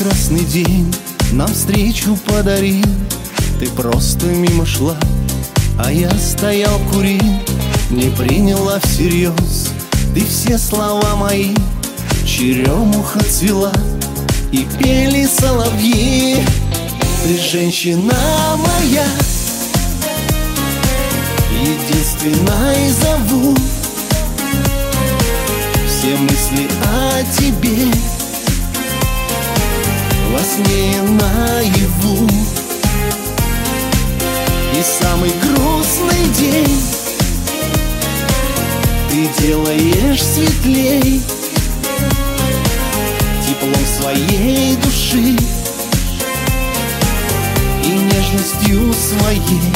прекрасный день нам встречу подарил. Ты просто мимо шла, а я стоял курил. Не приняла всерьез ты все слова мои. Черемуха цвела и пели соловьи. Ты женщина моя, единственная зову. Все мысли о тебе во сне и наяву. И самый грустный день ты делаешь светлей теплом своей души и нежностью своей.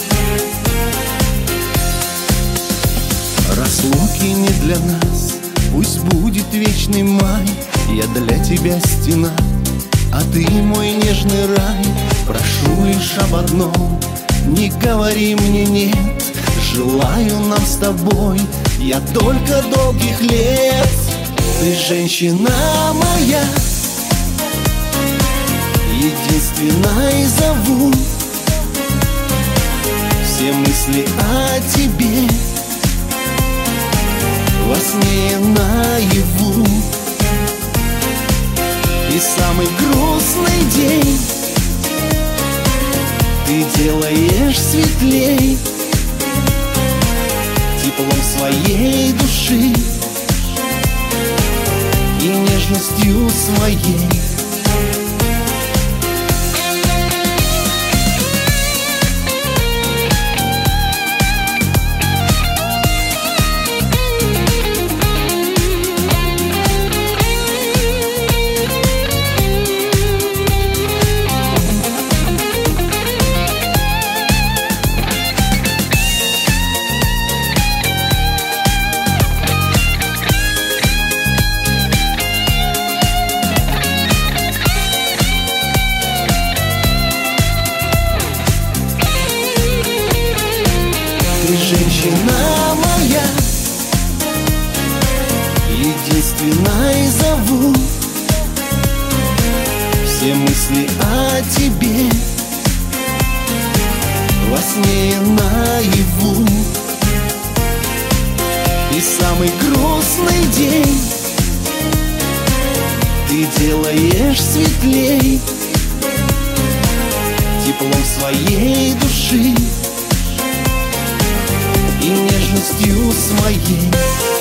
Разлуки не для нас, пусть будет вечный май. Я для тебя стена, а ты мой нежный рай. Прошу лишь об одном, не говори мне нет. Желаю нам с тобой я только долгих лет. Ты женщина моя, единственная зову. Все мысли о тебе во сне и наяву. И самый грустный день ты делаешь светлей теплом своей души и нежностью своей. Ты женщина моя, единственная зову. Все мысли о тебе во сне и наяву. И самый грустный день ты делаешь светлей теплом своей души и нежностью своей.